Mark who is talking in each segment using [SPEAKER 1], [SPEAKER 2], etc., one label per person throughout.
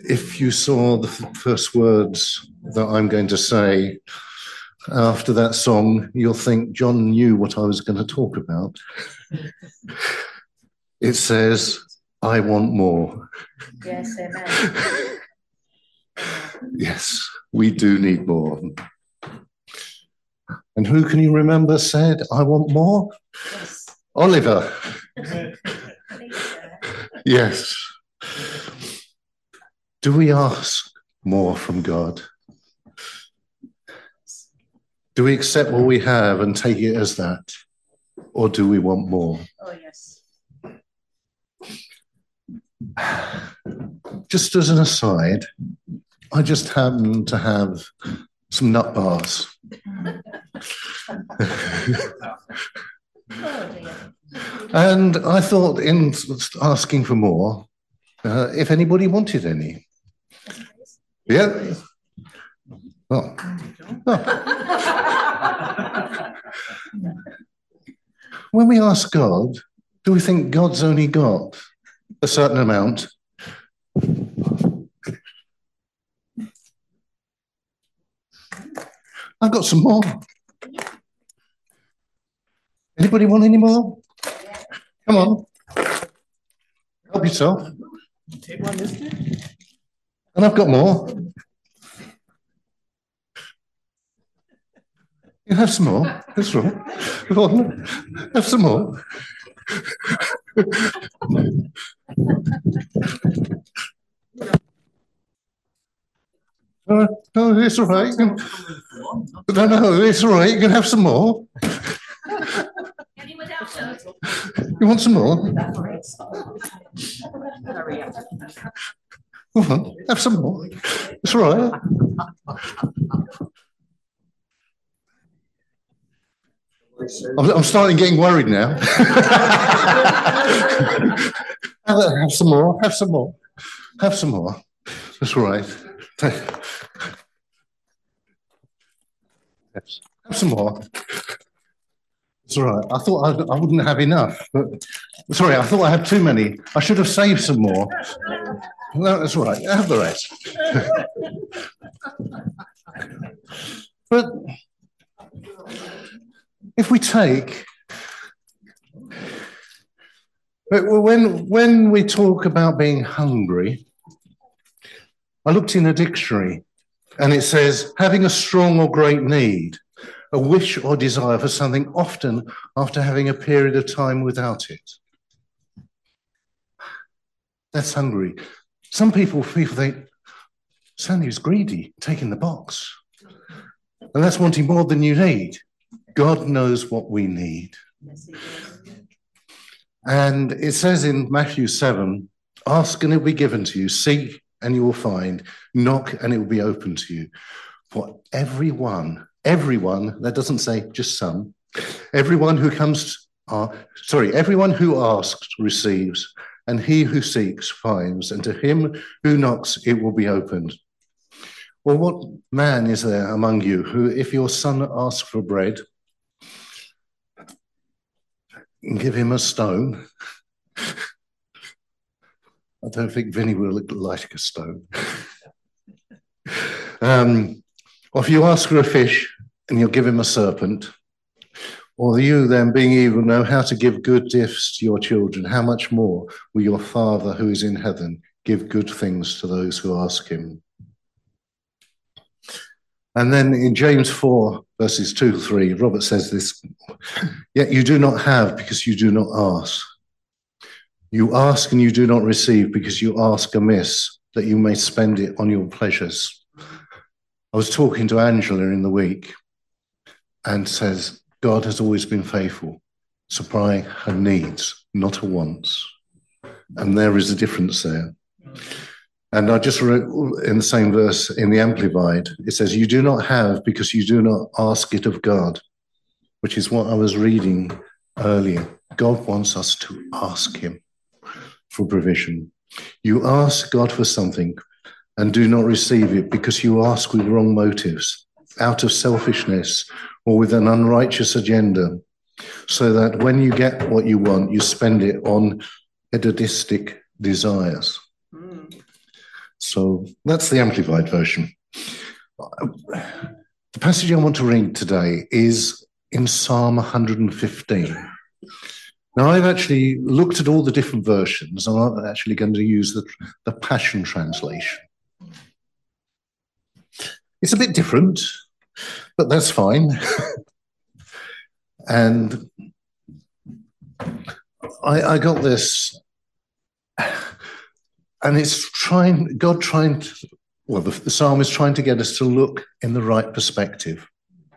[SPEAKER 1] if you saw the first words that I'm going to say after that song, you'll think John knew what I was going to talk about. It says, I want more.
[SPEAKER 2] Yes, amen.
[SPEAKER 1] Yes, we do need more. And who can you remember said, I want more?
[SPEAKER 2] Yes.
[SPEAKER 1] Oliver. Yes. Do we ask more from God? Do we accept what we have and take it as that? Or do we want more?
[SPEAKER 2] Oh, yes.
[SPEAKER 1] Just as an aside, I just happen to have some nut bars. And I thought in asking for more, if anybody wanted any. Yeah. Oh. Oh. When we ask God, do we think God's only got a certain amount? I've got some more. Anybody want any more? Come on. Help yourself.
[SPEAKER 3] Take one, mister.
[SPEAKER 1] And I've got more. You have some more. That's right. Go on. Have some more. No, it's all right. No, it's all right. You can have some more. You want some more? Go on, have some more. It's all right. I'm starting getting worried now. Have some more. Have some more. Have some more. That's right. Yes. Have some more. It's all right. I thought I wouldn't have enough, but sorry, I thought I had too many. I should have saved some more. No, that's all right. Have the rest. But if we take, when we talk about being hungry, I looked in a dictionary and it says having a strong or great need, a wish or desire for something, often after having a period of time without it. That's hungry. Some people think, Sandy's greedy, taking the box. And that's wanting more than you need. God knows what we need.
[SPEAKER 2] Yes, he does.
[SPEAKER 1] And it says in Matthew 7, ask and it will be given to you, seek and you will find, knock and it will be open to you. For everyone, that doesn't say just some, everyone who asks receives, and he who seeks finds, and to him who knocks it will be opened. Well, what man is there among you who, if your son asks for bread, give him a stone? I don't think Vinny will like a stone. Or if you ask for a fish and you'll give him a serpent, or you then, being evil, know how to give good gifts to your children, how much more will your Father who is in heaven give good things to those who ask him? And then in James 4, verses 2-3, Robert says this, yet you do not have because you do not ask. You ask and you do not receive because you ask amiss, that you may spend it on your pleasures. I was talking to Angela in the week and says, God has always been faithful, supplying her needs, not her wants. And there is a difference there. And I just wrote in the same verse in the Amplified, it says, you do not have because you do not ask it of God, which is what I was reading earlier. God wants us to ask him for provision. You ask God for something and do not receive it because you ask with wrong motives, out of selfishness or with an unrighteous agenda, so that when you get what you want, you spend it on hedonistic desires. So that's the Amplified version. The passage I want to read today is in Psalm 115. Now, I've actually looked at all the different versions, and I'm actually going to use the Passion Translation. It's a bit different, but that's fine. And I got this, and it's God trying to, well, the psalm is trying to get us to look in the right perspective.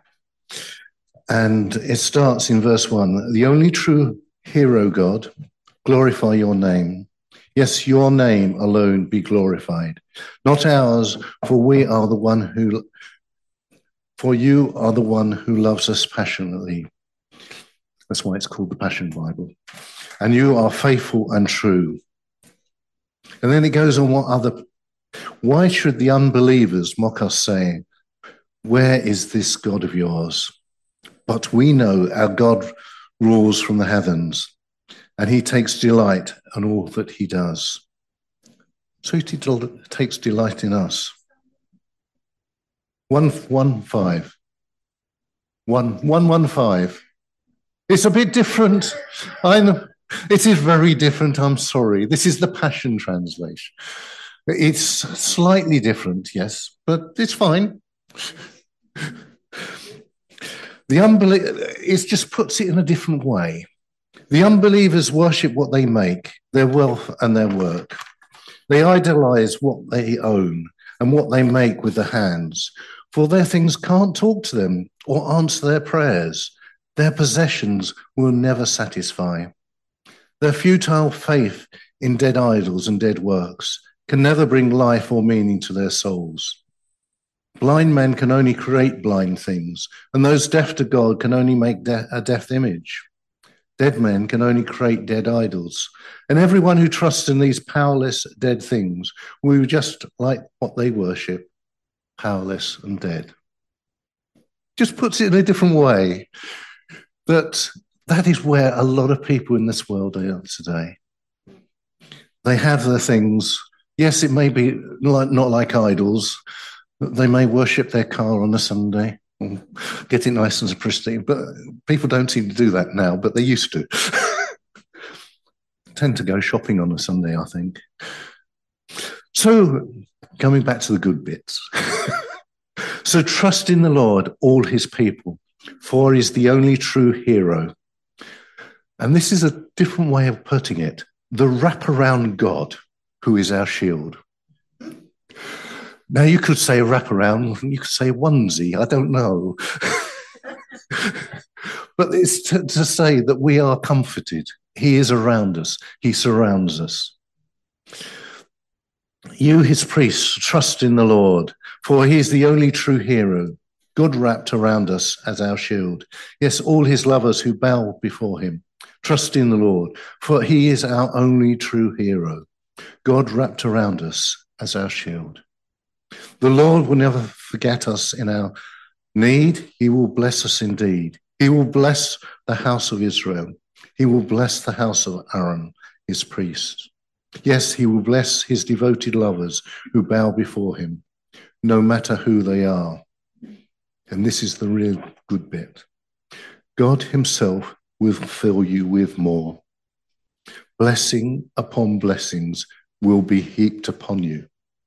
[SPEAKER 1] And it starts in verse 1, the only true hero, God, glorify your name. Yes, your name alone be glorified, not ours, for you are the one who loves us passionately. That's why it's called the Passion Bible. And you are faithful and true. And then it goes on, why should the unbelievers mock us, saying, where is this God of yours? But we know our God rules from the heavens, and he takes delight in all that he does. So he takes delight in us. 115. 115. It's a bit different. I know. It is very different. I'm sorry. This is the Passion Translation. It's slightly different, yes, but it's fine. It just puts it in a different way. The unbelievers worship what they make, their wealth and their work. They idolize what they own and what they make with their hands, for their things can't talk to them or answer their prayers. Their possessions will never satisfy. Their futile faith in dead idols and dead works can never bring life or meaning to their souls. Blind men can only create blind things, and those deaf to God can only make a deaf image. Dead men can only create dead idols, and everyone who trusts in these powerless, dead things will be just like what they worship, powerless and dead. Just puts it in a different way. That is where a lot of people in this world are today. They have their things. Yes, it may be not like idols. They may worship their car on a Sunday, get it nice and pristine, but people don't seem to do that now, but they used to. Tend to go shopping on a Sunday, I think. So, coming back to the good bits. So trust in the Lord, all his people, for he is the only true hero. And this is a different way of putting it. The wraparound God, who is our shield. Now, you could say wraparound, you could say onesie, I don't know. But it's to say that we are comforted. He is around us. He surrounds us. You, his priests, trust in the Lord, for he is the only true hero, God wrapped around us as our shield. Yes, all his lovers who bow before him, trust in the Lord, for he is our only true hero, God wrapped around us as our shield. The Lord will never forget us in our need. He will bless us indeed. He will bless the house of Israel. He will bless the house of Aaron, his priest. Yes, he will bless his devoted lovers who bow before him, no matter who they are. And this is the real good bit. God himself will fill you with more. Blessing upon blessings will be heaped upon you.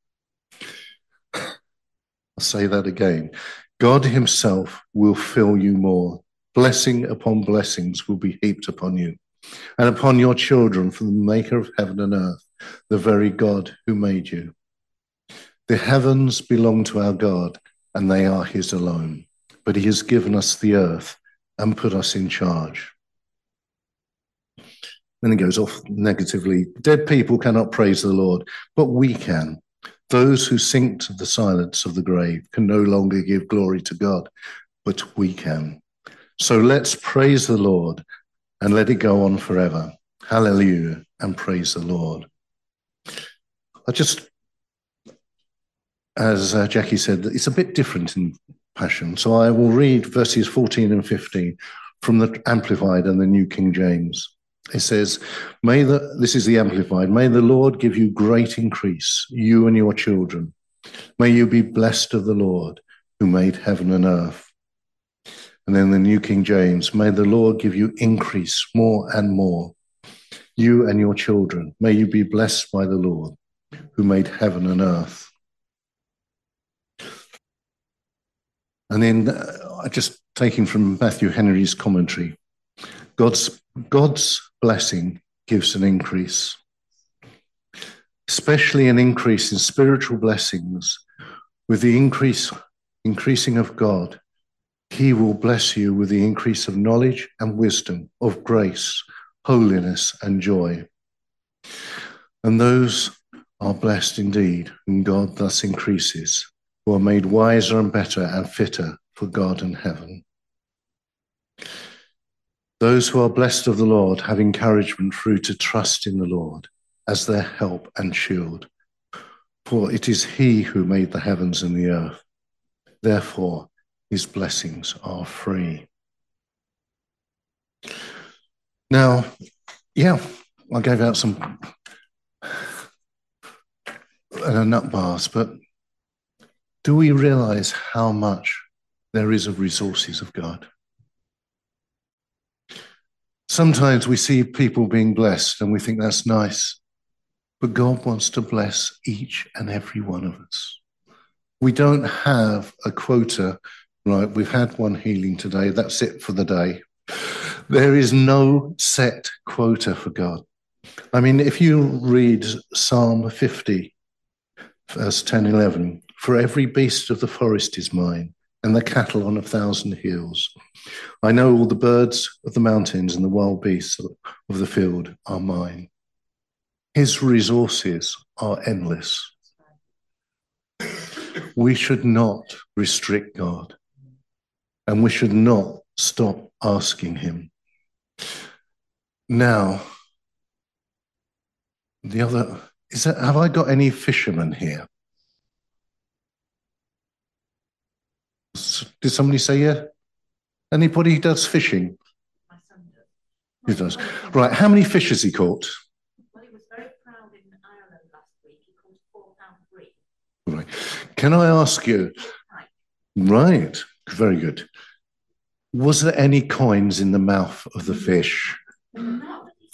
[SPEAKER 1] I'll say that again. God himself will fill you more. Blessing upon blessings will be heaped upon you and upon your children from the maker of heaven and earth, the very God who made you. The heavens belong to our God, and they are his alone. But he has given us the earth and put us in charge. Then he goes off negatively. Dead people cannot praise the Lord, but we can. Those who sink to the silence of the grave can no longer give glory to God, but we can. So let's praise the Lord and let it go on forever. Hallelujah, and praise the Lord. As Jackie said, it's a bit different in Passion. So I will read verses 14 and 15 from the Amplified and the New King James. It says, this is the Amplified, may the Lord give you great increase, you and your children. May you be blessed of the Lord who made heaven and earth. And then the New King James, may the Lord give you increase more and more, you and your children. May you be blessed by the Lord who made heaven and earth. And then just taking from Matthew Henry's commentary, God's blessing gives an increase, especially an increase in spiritual blessings. With the increasing of God, he will bless you with the increase of knowledge and wisdom, of grace, holiness, and joy. And those are blessed indeed, whom God thus increases, who are made wiser and better and fitter for God and heaven. Those who are blessed of the Lord have encouragement through to trust in the Lord as their help and shield. For it is he who made the heavens and the earth. Therefore, his blessings are free. Now, I gave out some nut bars, but do we realize how much there is of resources of God? Sometimes we see people being blessed and we think that's nice, but God wants to bless each and every one of us. We don't have a quota, right? We've had one healing today. That's it for the day. There is no set quota for God. I mean, if you read Psalm 50, verse 10, 11, for every beast of the forest is mine, and the cattle on 1,000 hills. I know all the birds of the mountains and the wild beasts of the field are mine. His resources are endless. We should not restrict God, and we should not stop asking him. Now, have I got any fishermen here? Did somebody say yeah? Anybody who does fishing?
[SPEAKER 2] My son does.
[SPEAKER 1] He does. Right, how many fish has he caught?
[SPEAKER 2] Well, he was very proud in Ireland last week. He caught 4 pound 3.
[SPEAKER 1] Right. Can I ask you? Right, very good. Was there any coins in the mouth of the fish?
[SPEAKER 2] Not what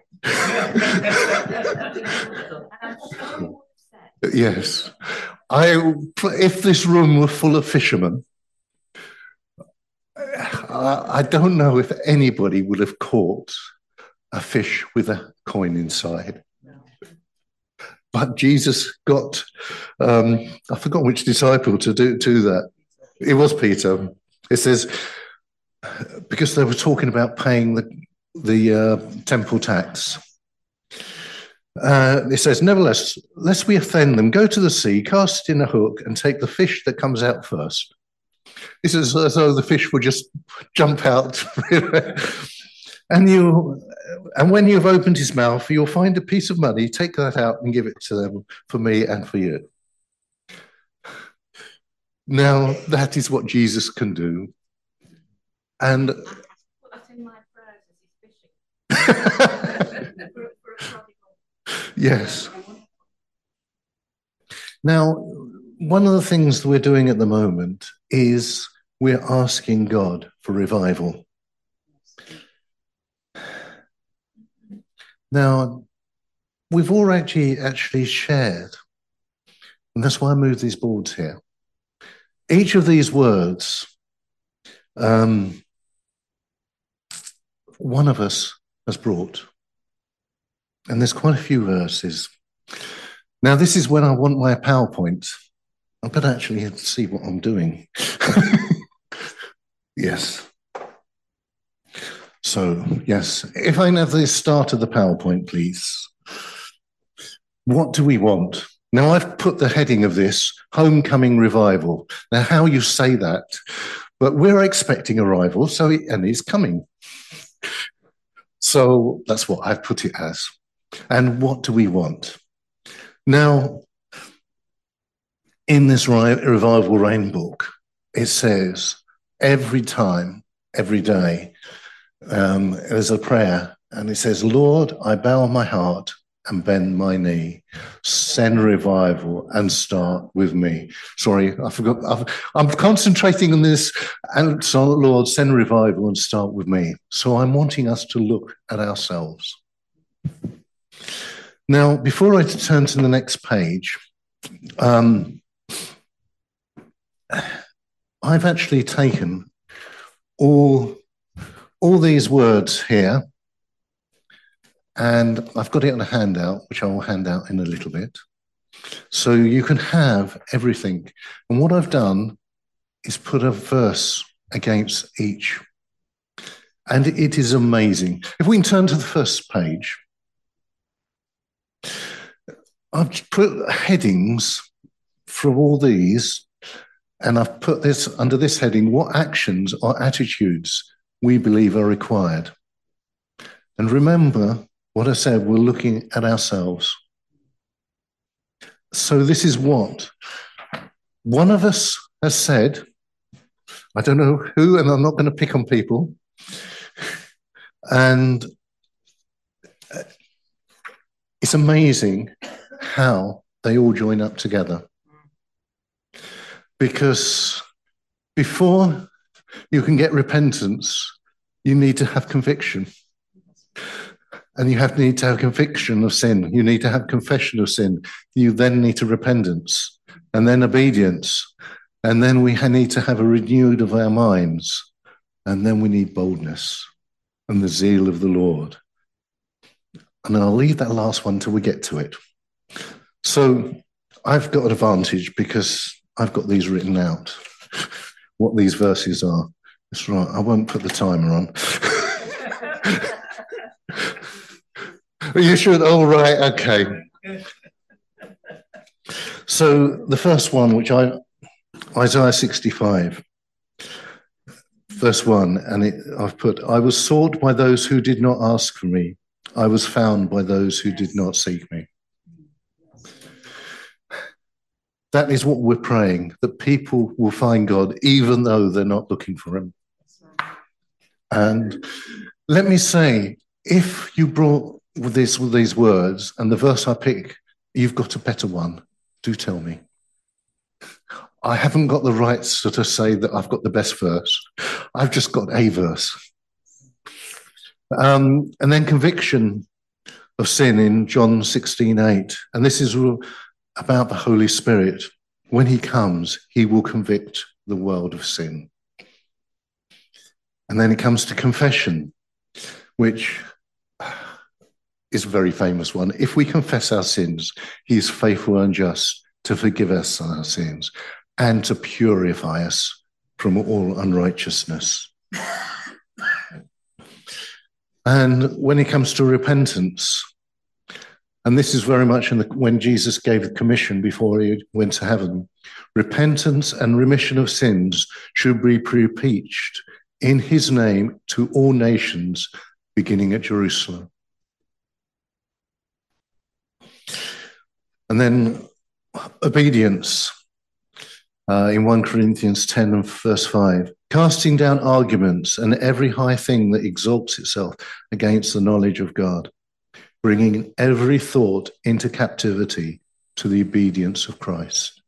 [SPEAKER 2] he said.
[SPEAKER 1] Yes. If this room were full of fishermen, I don't know if anybody would have caught a fish with a coin inside. But Jesus got, I forgot which disciple to do that. It was Peter. It says, because they were talking about paying the temple tax. It says, nevertheless, lest we offend them, go to the sea, cast in a hook, and take the fish that comes out first. This is as though the fish would just jump out. And when you've opened his mouth, you'll find a piece of money, take that out and give it to them for me and for you. Now, that is what Jesus can do. And
[SPEAKER 2] that's in my prayers as he's fishing.
[SPEAKER 1] Yes. Now, one of the things that we're doing at the moment is we're asking God for revival. Now, we've already actually shared, and that's why I moved these boards here. Each of these words, one of us has brought. And there's quite a few verses. Now, this is when I want my PowerPoint. I better actually see what I'm doing. Yes. So, yes, if I can have the start of the PowerPoint, please. What do we want? Now, I've put the heading of this, Homecoming Revival. Now, how you say that, but we're expecting a revival, and it's coming. So that's what I've put it as. And what do we want? Now, in this Revival Rain book, it says every time, every day, there's a prayer And it says, Lord, I bow my heart and bend my knee. Send revival and start with me. Sorry, I forgot. I'm concentrating on this. And so, Lord, send revival and start with me. So I'm wanting us to look at ourselves. Now, before I turn to the next page, I've actually taken all these words here, and I've got it on a handout, which I will hand out in a little bit. So you can have everything. And what I've done is put a verse against each. And it is amazing. If we can turn to the first page, I've put headings for all these, and I've put this under this heading, what actions or attitudes we believe are required. And remember what I said, we're looking at ourselves. So this is what one of us has said. I don't know who, and I'm not going to pick on people. And it's amazing how they all join up together. Because before you can get repentance, you need to have conviction. And you need to have conviction of sin. You need to have confession of sin. You then need to repentance, and then obedience. And then we need to have a renewed of our minds. And then we need boldness and the zeal of the Lord. And I'll leave that last one till we get to it. So I've got an advantage because I've got these written out, what these verses are. That's right, I won't put the timer on. You should, oh, right, okay. So the first one, Isaiah 65, verse 1, and I've put, I was sought by those who did not ask for me. I was found by those who did not seek me. That is what we're praying, that people will find God even though they're not looking for him. And let me say, if you brought with these words and the verse I pick, you've got a better one, do tell me. I haven't got the rights to say that I've got the best verse. I've just got a verse. And then conviction of sin in John 16:8. And this is about the Holy Spirit. When he comes, he will convict the world of sin. And then it comes to confession, which is a very famous one. If we confess our sins, he is faithful and just to forgive us our sins and to purify us from all unrighteousness. And when it comes to repentance, and this is very much when Jesus gave the commission before he went to heaven, repentance and remission of sins should be preached in his name to all nations, beginning at Jerusalem. And then obedience in 1 Corinthians 10 and verse 5, casting down arguments and every high thing that exalts itself against the knowledge of God, bringing every thought into captivity to the obedience of Christ.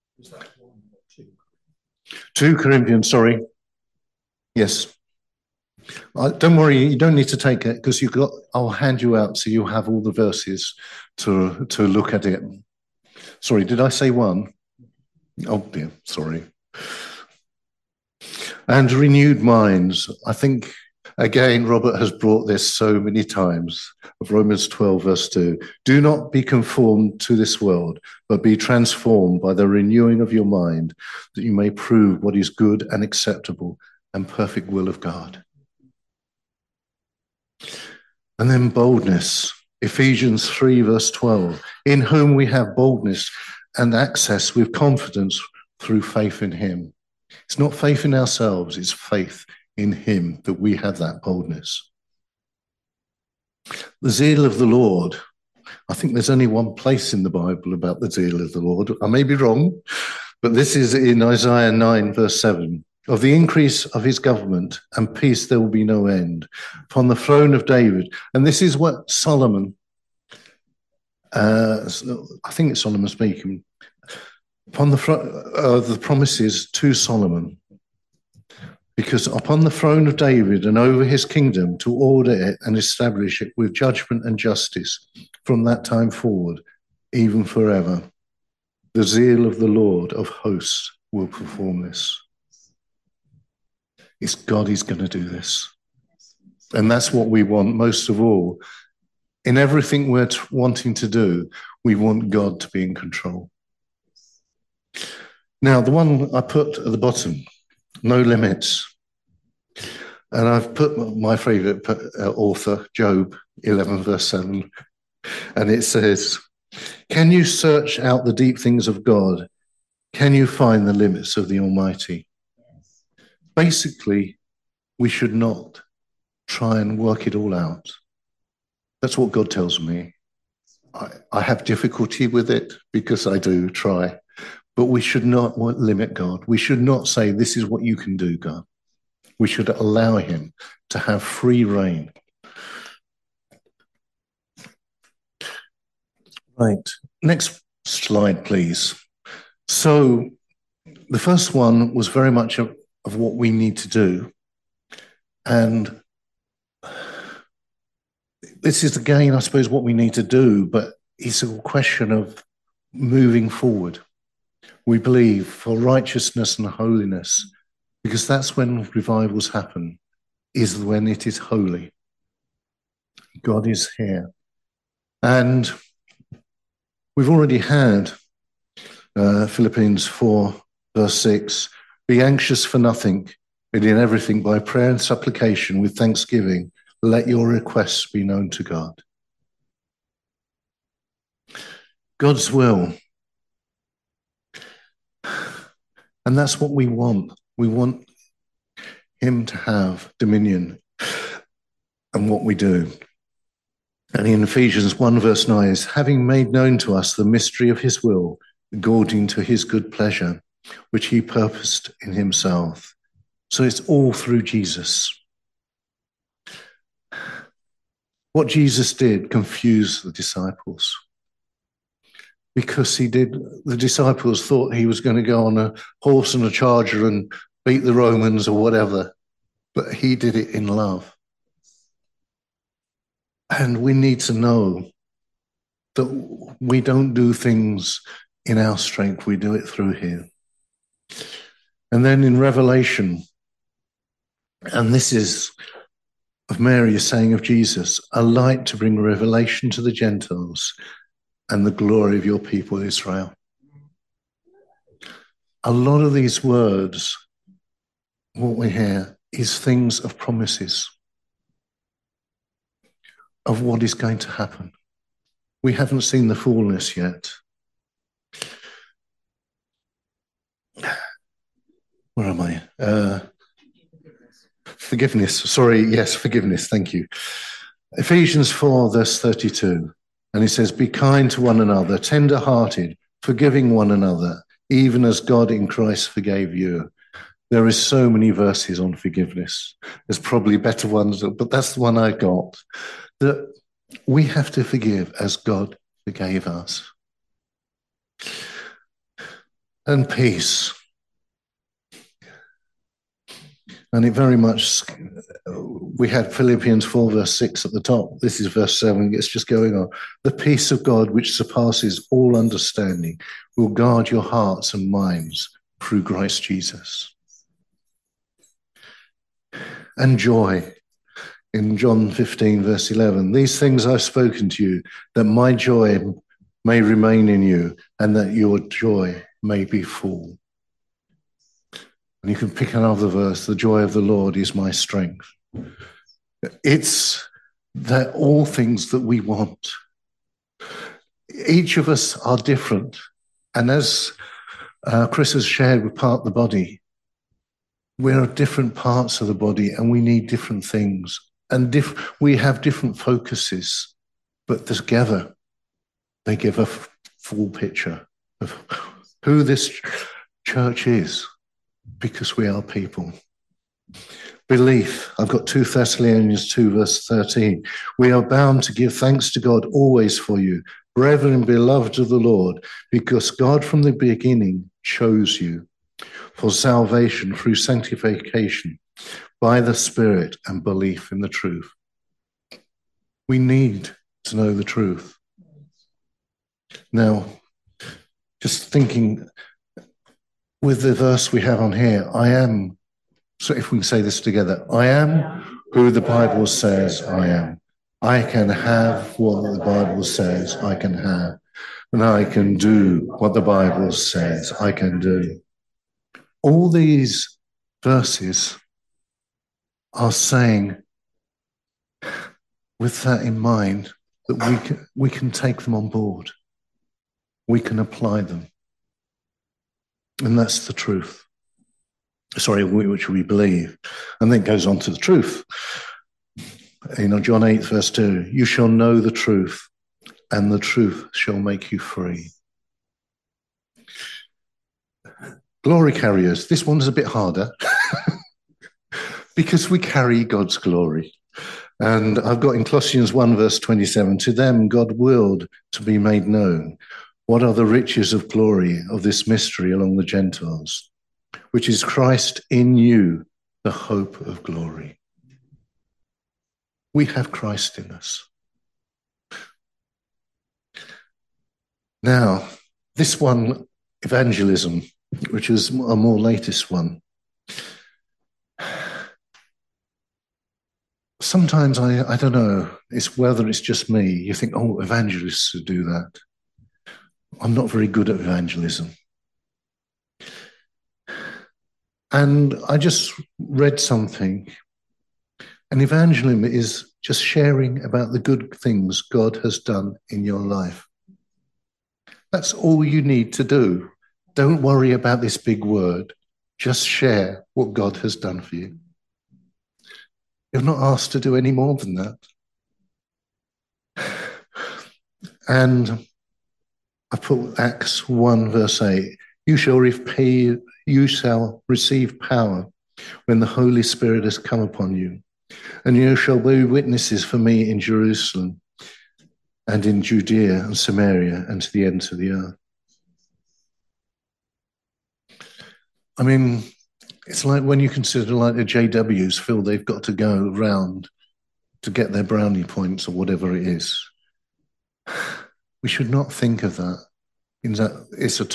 [SPEAKER 1] 2 Corinthians, sorry. Yes. Don't worry, you don't need to take it because I'll hand you out so you have all the verses to look at it. Sorry, did I say one? Oh dear, sorry. And renewed minds. I think, again, Robert has brought this so many times, of Romans 12, verse 2. Do not be conformed to this world, but be transformed by the renewing of your mind, that you may prove what is good and acceptable and perfect will of God. And then boldness, Ephesians 3, verse 12, in whom we have boldness and access with confidence through faith in him. It's not faith in ourselves, it's faith in him that we have that boldness. The zeal of the Lord. I think there's only one place in the Bible about the zeal of the Lord. I may be wrong, but this is in Isaiah 9, verse 7. Of the increase of his government and peace there will be no end. Upon the throne of David, and this is what Solomon, I think it's Solomon speaking, upon the promises to Solomon, because upon the throne of David and over his kingdom, to order it and establish it with judgment and justice from that time forward, even forever. The zeal of the Lord of hosts will perform this. It's God is going to do this. And that's what we want most of all. In everything we're wanting to do, we want God to be in control. Now, the one I put at the bottom, no limits. And I've put my favorite author, Job 11, verse 7. And it says, can you search out the deep things of God? Can you find the limits of the Almighty? Basically, we should not try and work it all out. That's what God tells me. I have difficulty with it because I do try, but we should not limit God. We should not say, this is what you can do, God. We should allow him to have free reign. Right. Next slide, please. So the first one was very much of what we need to do. And this is again, I suppose, what we need to do, but it's a question of moving forward. We believe for righteousness and holiness, because that's when revivals happen, is when it is holy. God is here. And we've already had Philippians 4, verse 6, be anxious for nothing, but in everything by prayer and supplication with thanksgiving, let your requests be known to God. God's will. And that's what we want. We want him to have dominion and what we do. And in Ephesians 1, verse 9 is, having made known to us the mystery of his will, according to his good pleasure, which he purposed in himself. So it's all through Jesus. What Jesus did confused the disciples. Because the disciples thought he was going to go on a horse and a charger and beat the Romans or whatever. But he did it in love. And we need to know that we don't do things in our strength. We do it through him. And then in Revelation, and this is of Mary saying of Jesus, a light to bring revelation to the Gentiles and the glory of your people Israel. A lot of these words, what we hear, is things of promises of what is going to happen. We haven't seen the fullness yet. Where am I? Forgiveness. Sorry, yes, forgiveness. Thank you. Ephesians 4, verse 32. And he says, be kind to one another, tender-hearted, forgiving one another, even as God in Christ forgave you. There is so many verses on forgiveness. There's probably better ones, but that's the one I got. That we have to forgive as God forgave us. And peace. And it very much, we had Philippians 4, verse 6 at the top. This is verse 7. It's just going on. The peace of God, which surpasses all understanding, will guard your hearts and minds through Christ Jesus. And joy. In John 15, verse 11, these things I've spoken to you, that my joy may remain in you, and that your joy may be full. And you can pick another verse, the joy of the Lord is my strength. It's that all things that we want. Each of us are different. And as Chris has shared with part of the body, we're different parts of the body and we need different things. And we have different focuses, but together they give a full picture of who this church is. because we are people. Belief, I've got 2 Thessalonians 2 verse 13. We are bound to give thanks to God always for you, brethren, beloved of the Lord, because God from the beginning chose you for salvation through sanctification by the Spirit and belief in the truth. We need to know the truth. Now, just thinking with the verse we have on here, I am, so if we can say this together, I am who the Bible says I am. I can have what the Bible says I can have, and I can do what the Bible says I can do. All these verses are saying, with that in mind, that we can take them on board. We can apply them. And that's the truth. Sorry, which we believe. And then it goes on to the truth. John 8, verse 2, you shall know the truth, and the truth shall make you free. Glory carriers. This one's a bit harder because we carry God's glory. And I've got in Colossians 1, verse 27, to them God willed to be made known. What are the riches of glory of this mystery among the Gentiles, which is Christ in you, the hope of glory. We have Christ in us. Now, this one, evangelism, which is a more latest one. Sometimes I don't know, it's whether it's just me. You think, oh, evangelists should do that. I'm not very good at evangelism. And I just read something. And evangelism is just sharing about the good things God has done in your life. That's all you need to do. Don't worry about this big word. Just share what God has done for you. You're not asked to do any more than that. And I put Acts 1 verse 8. You shall receive power when the Holy Spirit has come upon you, and you shall be witnesses for me in Jerusalem and in Judea and Samaria and to the ends of the earth. I mean, it's like when you consider like the JWs feel they've got to go round to get their brownie points or whatever it is. We should not think of that. In that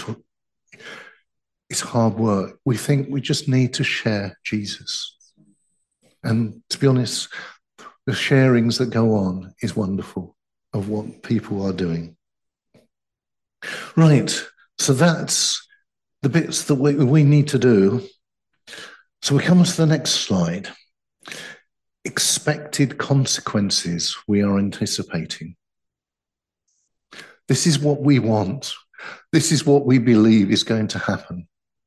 [SPEAKER 1] it's hard work. We think we just need to share Jesus. And to be honest, the sharings that go on is wonderful of what people are doing. Right, so that's the bits that we need to do. So we come to the next slide. Expected consequences we are anticipating. This is what we want. This is what we believe is going to happen.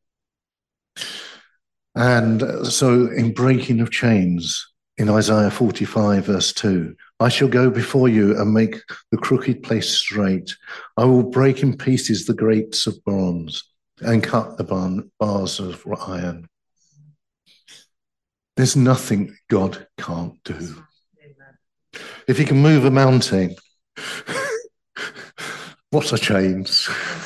[SPEAKER 1] And so in breaking of chains, in Isaiah 45, verse 2, I shall go before you and make the crooked place straight. I will break in pieces the gates of bronze and cut the bars of iron. There's nothing God can't do. If he can move a mountain, what a chains.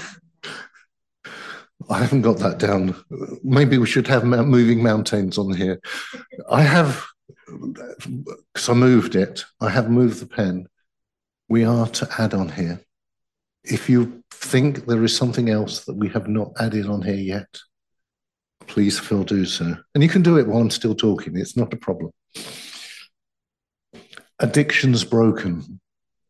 [SPEAKER 1] I haven't got that down. Maybe we should have moving mountains on here. I have, because I moved it, I have moved the pen. We are to add on here. If you think there is something else that we have not added on here yet, please feel do so. And you can do it while I'm still talking. It's not a problem. Addictions broken.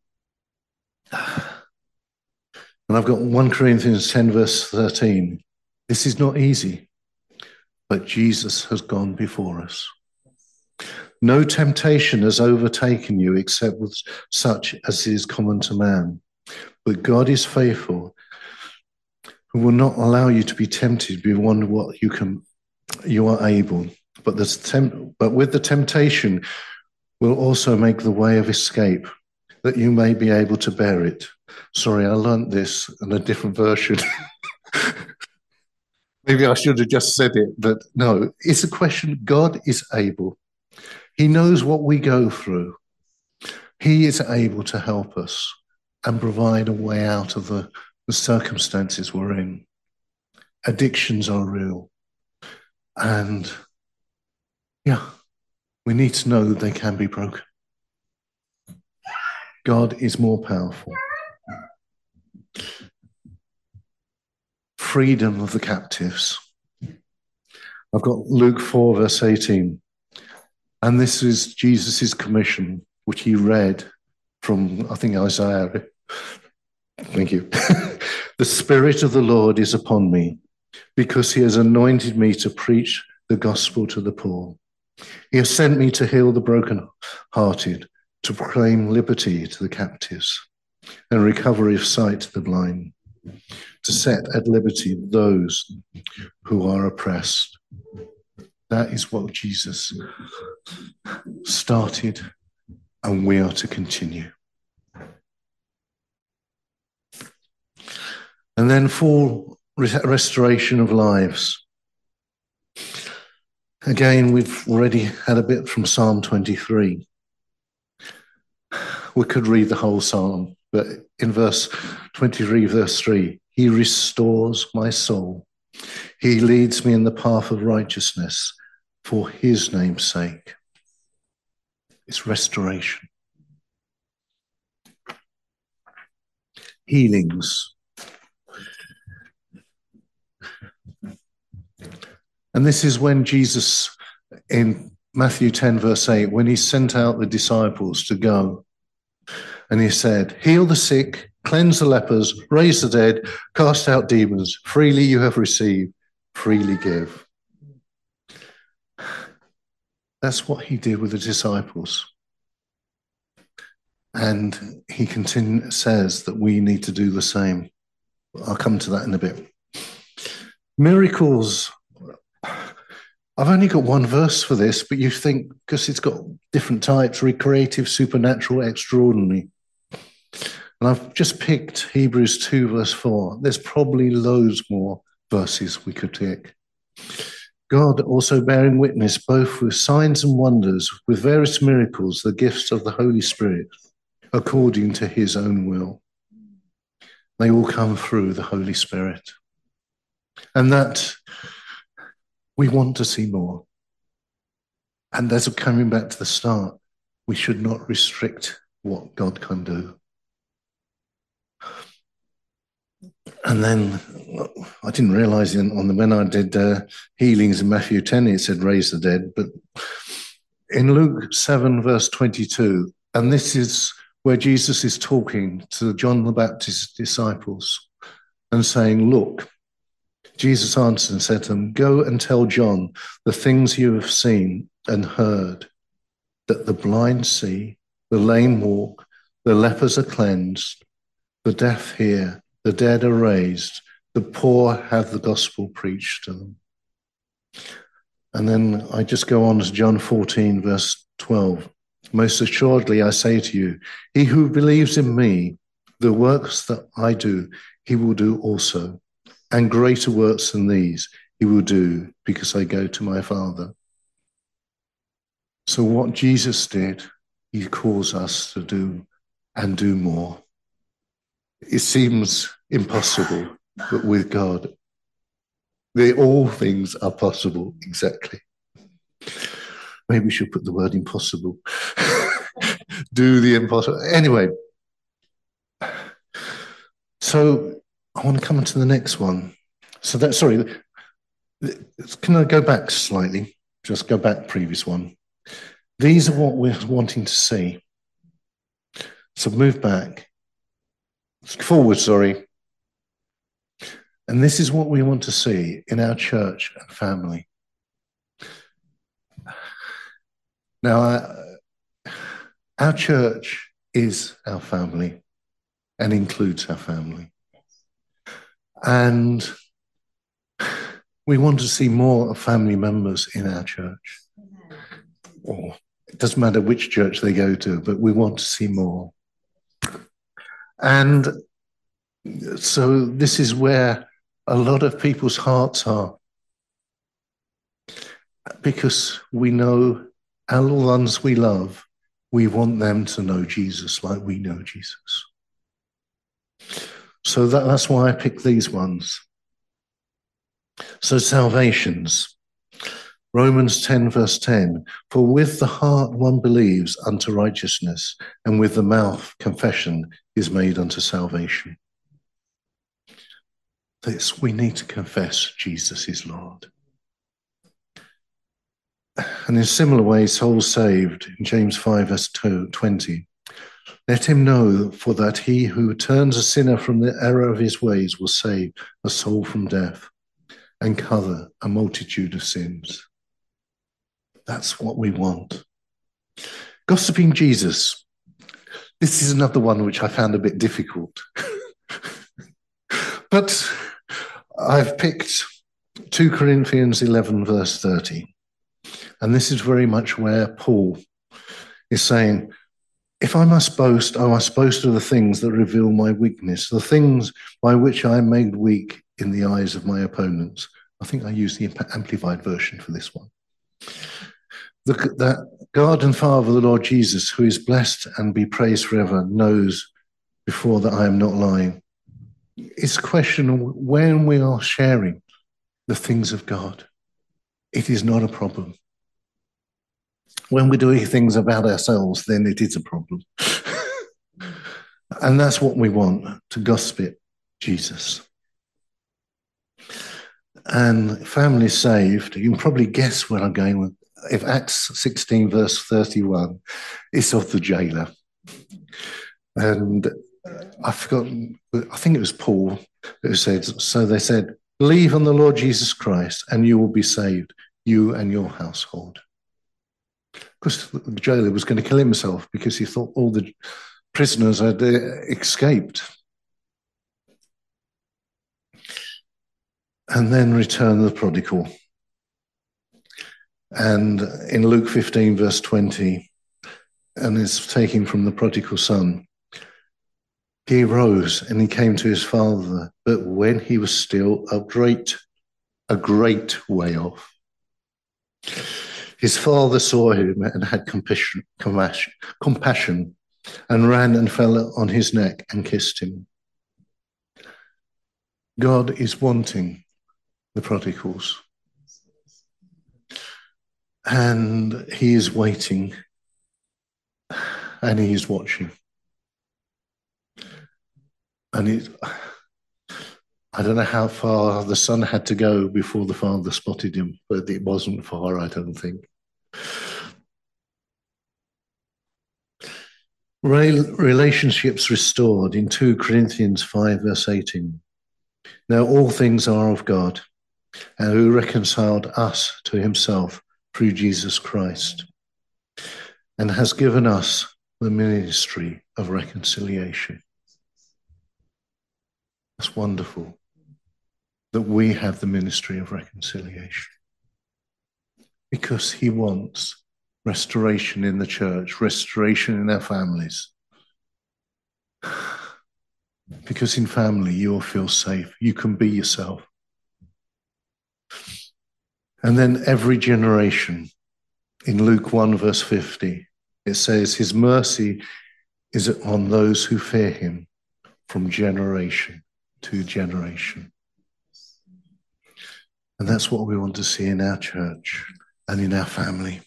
[SPEAKER 1] And I've got 1 Corinthians 10, verse 13. This is not easy, but Jesus has gone before us. No temptation has overtaken you except with such as is common to man. But God is faithful, who will not allow you to be tempted beyond what you are able. But with the temptation will also make the way of escape, that you may be able to bear it. Sorry, I learnt this in a different version. Maybe I should have just said it, but no, it's a question. God is able. He knows what we go through. He is able to help us and provide a way out of the circumstances we're in. Addictions are real. And yeah, we need to know they can be broken. God is more powerful. Freedom of the captives. I've got Luke 4, verse 18. And this is Jesus' commission, which he read from, I think, Isaiah. Thank you. The Spirit of the Lord is upon me, because he has anointed me to preach the gospel to the poor. He has sent me to heal the brokenhearted, to proclaim liberty to the captives, and recovery of sight to the blind, to set at liberty those who are oppressed. That is what Jesus started, and we are to continue. And then full restoration of lives. Again, we've already had a bit from Psalm 23. We could read the whole psalm, but in verse 23, verse 3, he restores my soul. He leads me in the path of righteousness for his name's sake. It's restoration. Healings. And this is when Jesus, in Matthew 10, verse 8, when he sent out the disciples to go, and he said, heal the sick, cleanse the lepers, raise the dead, cast out demons. Freely you have received, freely give. That's what he did with the disciples. And he says that we need to do the same. I'll come to that in a bit. Miracles. I've only got one verse for this, but you think, because it's got different types, recreative, supernatural, extraordinary. And I've just picked Hebrews 2, verse 4. There's probably loads more verses we could take. God also bearing witness both with signs and wonders, with various miracles, the gifts of the Holy Spirit, according to his own will. They all come through the Holy Spirit. And that we want to see more. And as coming back to the start, we should not restrict what God can do. And then I didn't realize when I did healings in Matthew 10, it said raise the dead. But in Luke 7, verse 22, and this is where Jesus is talking to John the Baptist's disciples and saying, look, Jesus answered and said to them, go and tell John the things you have seen and heard, that the blind see, the lame walk, the lepers are cleansed, the deaf hear, the dead are raised, the poor have the gospel preached to them. And then I just go on to John 14, verse 12. Most assuredly, I say to you, he who believes in me, the works that I do, he will do also. And greater works than these he will do, because I go to my Father. So what Jesus did, he calls us to do and do more. It seems impossible, but with God, all things are possible. Exactly. Maybe we should put the word impossible. Do the impossible. Anyway, so I want to come on to the next one. So that, sorry, can I go back slightly? Just go back previous one. These are what we're wanting to see. So move back. Forward, sorry. And this is what we want to see in our church and family. Now, our church is our family and includes our family. And we want to see more of family members in our church. Or it doesn't matter which church they go to, but we want to see more. And so this is where a lot of people's hearts are, because we know our ones we love, we want them to know Jesus like we know Jesus. So that's why I picked these ones. So salvations. Romans 10 verse 10, for with the heart one believes unto righteousness, and with the mouth confession is made unto salvation. This, we need to confess Jesus is Lord. And in similar ways, souls saved, in James 5 verse 20, let him know, for that he who turns a sinner from the error of his ways will save a soul from death and cover a multitude of sins. That's what we want. Gossiping Jesus. This is another one which I found a bit difficult. But I've picked 2 Corinthians 11 verse 30. And this is very much where Paul is saying, if I must boast, I must boast of the things that reveal my weakness, the things by which I am made weak in the eyes of my opponents. I think I used the Amplified version for this one. That God and Father, the Lord Jesus, who is blessed and be praised forever, knows before that I am not lying. It's a question of when we are sharing the things of God, it is not a problem. When we're doing things about ourselves, then it is a problem. And that's what we want, to gossip Jesus. And family saved, you can probably guess where I'm going with. If Acts 16 verse 31, it's of the jailer. And I think it was Paul who said, so they said, believe on the Lord Jesus Christ and you will be saved, you and your household. Because the jailer was going to kill himself because he thought all the prisoners had escaped. And then return the prodigal. And in Luke 15 verse 20, and it's taken from the prodigal son, he arose and he came to his father, but when he was still a great way off, his father saw him and had compassion, and ran and fell on his neck and kissed him. God is wanting the prodigals. And he is waiting and he is watching. And I don't know how far the son had to go before the father spotted him, but it wasn't far, I don't think. Relationships restored in 2 Corinthians 5 verse 18. Now all things are of God, and who reconciled us to himself through Jesus Christ, and has given us the ministry of reconciliation. That's wonderful that we have the ministry of reconciliation, because he wants restoration in the church, restoration in our families. Because in family, you'll feel safe. You can be yourself. And then every generation, in Luke 1 verse 50, it says, his mercy is on those who fear him from generation to generation. And that's what we want to see in our church and in our family.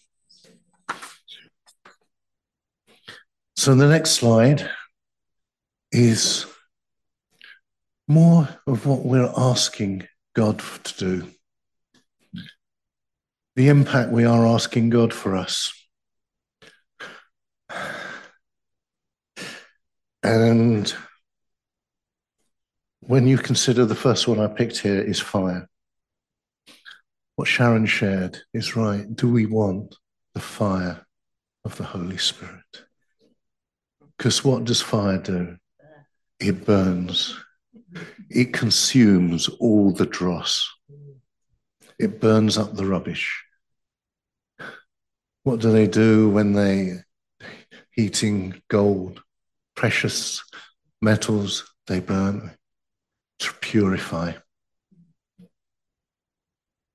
[SPEAKER 1] So the next slide is more of what we're asking God to do. The impact we are asking God for us. And when you consider the first one I picked here is fire. What Sharon shared is right. Do we want the fire of the Holy Spirit? Because what does fire do? It burns. It consumes all the dross. It burns up the rubbish. What do they do when they're heating gold, precious metals? They burn to purify.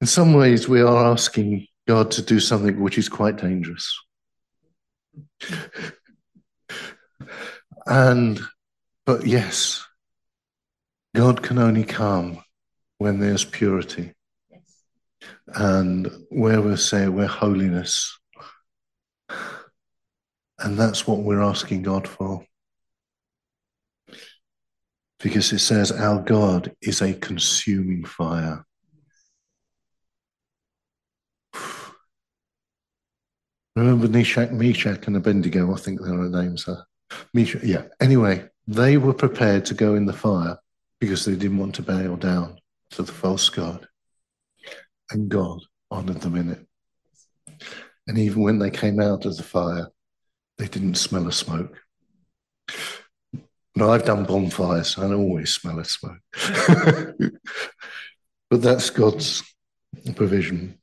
[SPEAKER 1] In some ways, we are asking God to do something which is quite dangerous. But yes, God can only come when there's purity. Yes. And where we say we're holiness. And that's what we're asking God for. Because it says our God is a consuming fire. Remember Meshach, and Abednego, I think their names are. Meshach, yeah. Anyway, they were prepared to go in the fire because they didn't want to bow down to the false god. And God honored them in it. And even when they came out of the fire, they didn't smell of smoke. No, I've done bonfires. I always smell of smoke. But that's God's provision.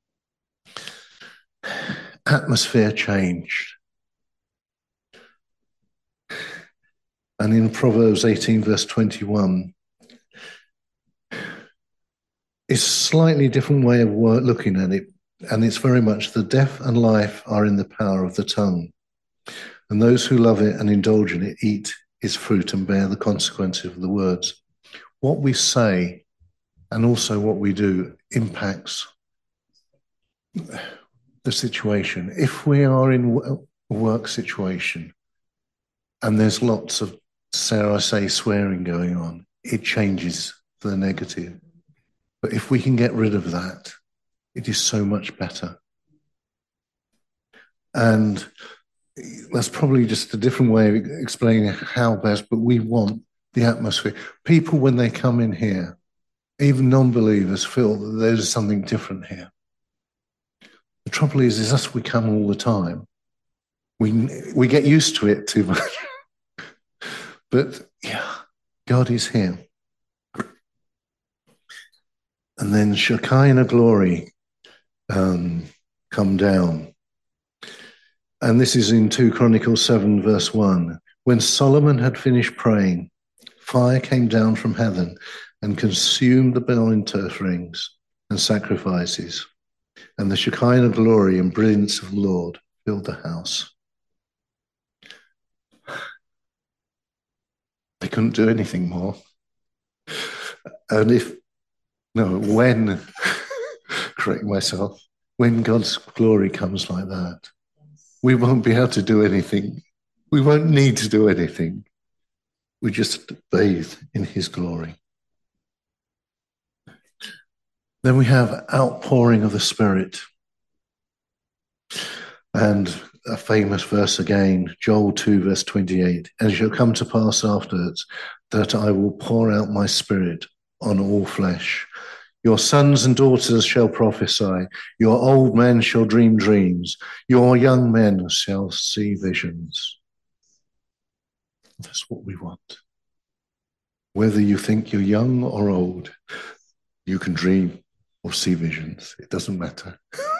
[SPEAKER 1] Atmosphere changed. And in Proverbs 18, verse 21, it's a slightly different way of looking at it. And it's very much the death and life are in the power of the tongue. And those who love it and indulge in it eat its fruit and bear the consequences of the words. What we say and also what we do impacts the situation. If we are in a work situation and there's lots of, I say, swearing going on, it changes the negative. But if we can get rid of that, it is so much better. And that's probably just a different way of explaining how best, but we want the atmosphere. People, when they come in here, even non-believers feel that there's something different here. The trouble is us, we come all the time. We get used to it too much. But yeah, God is here. And then Shekinah glory come down. And this is in 2 Chronicles 7, verse 1. When Solomon had finished praying, fire came down from heaven and consumed the burnt offerings and sacrifices. And the Shekinah glory and brilliance of the Lord filled the house. They couldn't do anything more. And when, correct myself, when God's glory comes like that, we won't be able to do anything. We won't need to do anything. We just bathe in his glory. Then we have outpouring of the Spirit. And a famous verse again, Joel 2, verse 28. And it shall come to pass afterwards that I will pour out my Spirit on all flesh. Your sons and daughters shall prophesy. Your old men shall dream dreams. Your young men shall see visions. That's what we want. Whether you think you're young or old, you can dream or see visions. It doesn't matter.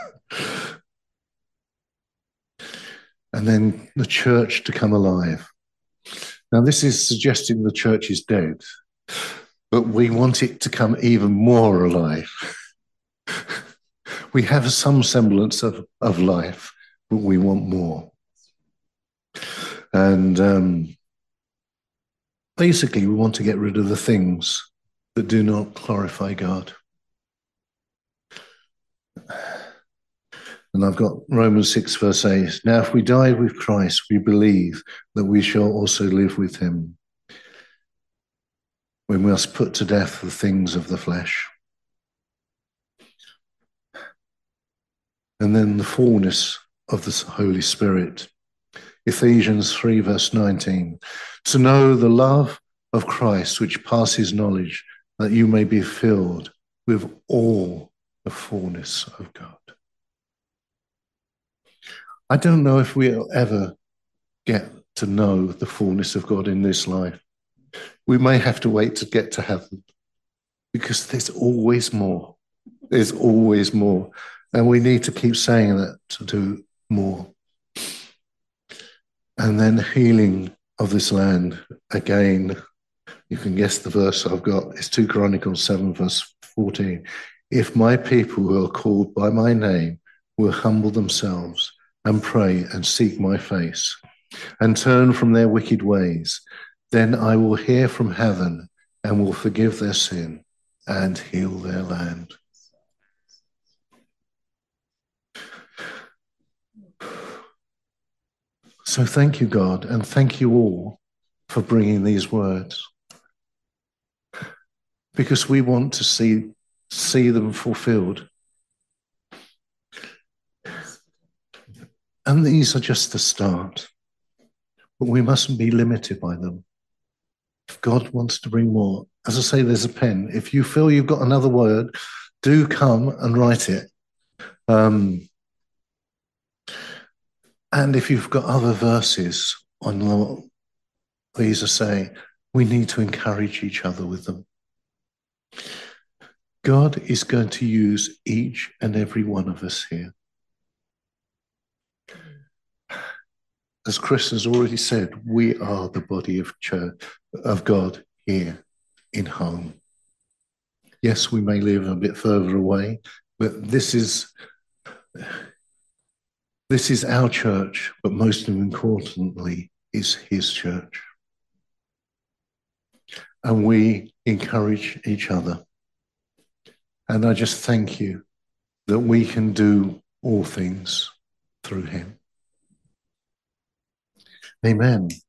[SPEAKER 1] And then the church to come alive. Now, this is suggesting the church is dead, but we want it to come even more alive. We have some semblance of life, but we want more. And basically, we want to get rid of the things that do not glorify God. And I've got Romans 6, verse 8. Now, if we die with Christ, we believe that we shall also live with him. We must put to death the things of the flesh. And then the fullness of the Holy Spirit. Ephesians 3, verse 19. To know the love of Christ, which passes knowledge, that you may be filled with all the fullness of God. I don't know if we'll ever get to know the fullness of God in this life. We may have to wait to get to heaven because there's always more. There's always more. And we need to keep saying that to do more. And then healing of this land. Again, you can guess the verse I've got. It's 2 Chronicles 7, verse 14. if my people who are called by my name will humble themselves and pray and seek my face and turn from their wicked ways, then I will hear from heaven and will forgive their sin and heal their land. So thank you, God, and thank you all for bringing these words, because we want to see them fulfilled. And these are just the start, but we mustn't be limited by them. If God wants to bring more, as I say, there's a pen. If you feel you've got another word, do come and write it. And if you've got other verses on what these are saying, we need to encourage each other with them. God is going to use each and every one of us here. As Chris has already said, we are the body of church of God here in home. Yes, we may live a bit further away, but this is our church, but most importantly is his church. And we encourage each other. And I just thank you that we can do all things through him. Amen.